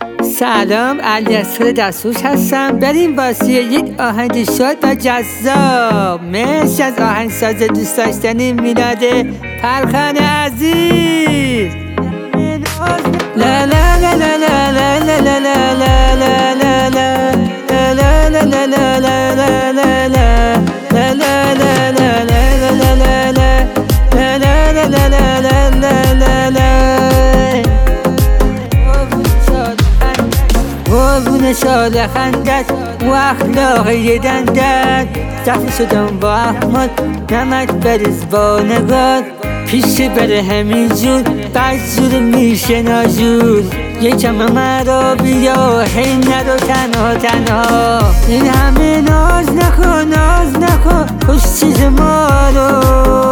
سلام، علیاصغر دستفروش هستم. بریم واسه یک آهنگ شاد و جذاب. مرسی از آهنگساز دوست داشتنی میلاد فرخان عزیز. لا لا لا لا لا لا لا لا لا لا لا لا لا لا لا لا قربون شاد خندت و اخلاق یدندت دفع شدم با احمد نمک بریز با نگار پیش بره همین جور بجور میشه ناجور یکم مرا بیا هی نرو تنها تنها این همه ناز نکن خوش چیز ما رو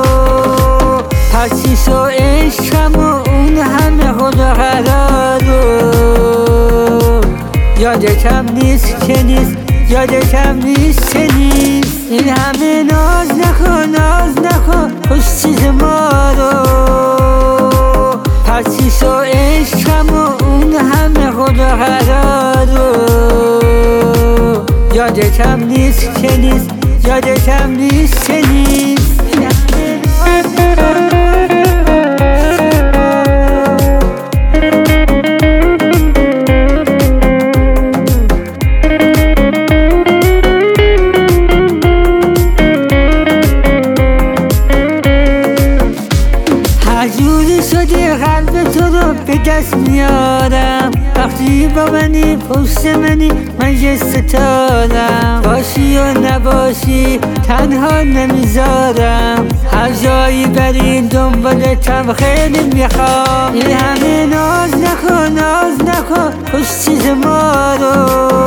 پسیس و عشقم و اون همه خدا قرار رو یادتم نیست که نیست این همه ناز نکن خوش چیز ما رو پسیس و عشقم و اون همه خدا قرار رو یادتم نیست که نیست جوری شده قلب تو رو به دست میارم وقتی با منی پشت منی من یه ستارم باشی و نباشی تنها نمیذارم هر جایی بری دنبالتم خیلی میخوام این همه ناز نکن خوش چیز ما رو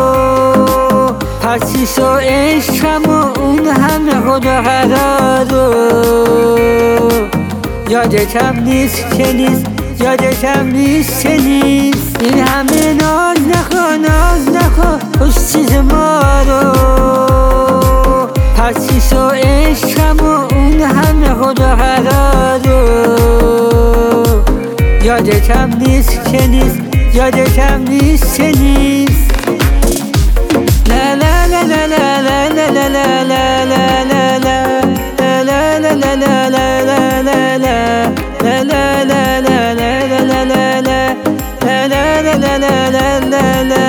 پسیس و عشقم و اون همه خدا قرار رو یادتم نیست که نیست این همه ناز نکن خوش چیز ما رو پسیس و عشقم و اون همه خدا قرار رو یادتم نیست که نیست لا لا لا لا لا لا لا لا لا لا لا لا